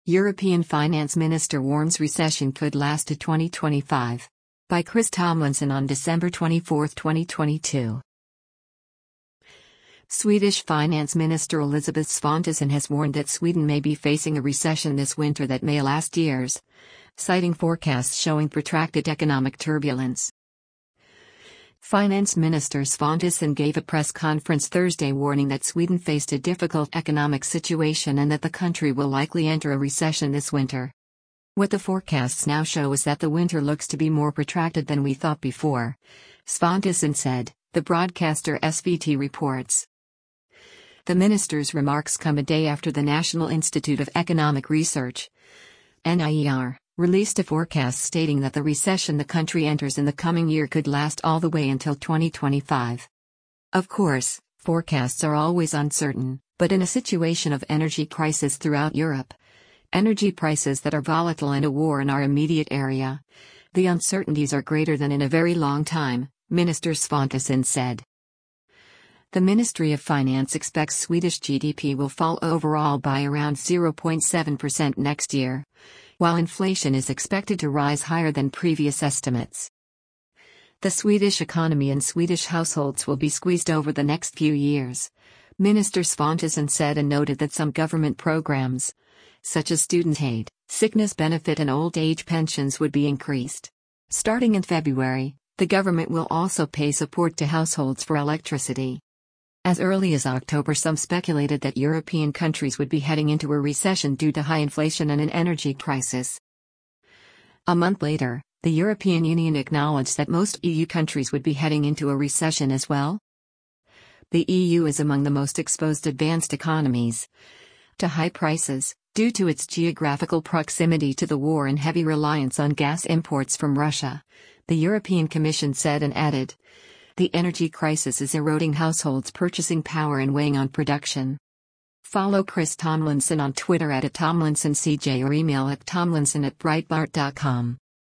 European Finance Minister warns recession could last to 2025. By Chris Tomlinson on December 24, 2022. Swedish Finance Minister Elisabeth Svantesson has warned that Sweden may be facing a recession this winter that may last years, citing forecasts showing protracted economic turbulence. Finance Minister Svantesson gave a press conference Thursday warning that Sweden faced a difficult economic situation and that the country will likely enter a recession this winter. What the forecasts now show is that the winter looks to be more protracted than we thought before, Svantesson said, the broadcaster SVT reports. The minister's remarks come a day after the National Institute of Economic Research, NIER, released a forecast stating that the recession the country enters in the coming year could last all the way until 2025. Of course, forecasts are always uncertain, but in a situation of energy crisis throughout Europe, energy prices that are volatile and a war in our immediate area, the uncertainties are greater than in a very long time, Minister Svantesson said. The Ministry of Finance expects Swedish GDP will fall overall by around 0.7% next year, while inflation is expected to rise higher than previous estimates. The Swedish economy and Swedish households will be squeezed over the next few years, Minister Svantesson said, and noted that some government programs, such as student aid, sickness benefit and old age pensions would be increased. Starting in February, the government will also pay support to households for electricity. As early as October, some speculated that European countries would be heading into a recession due to high inflation and an energy crisis. A month later, the European Union acknowledged that most EU countries would be heading into a recession as well. The EU is among the most exposed advanced economies to high prices, due to its geographical proximity to the war and heavy reliance on gas imports from Russia, the European Commission said, and added, the energy crisis is eroding households' purchasing power and weighing on production. Follow Chris Tomlinson on Twitter @TomlinsonCJ or email at tomlinson@breitbart.com.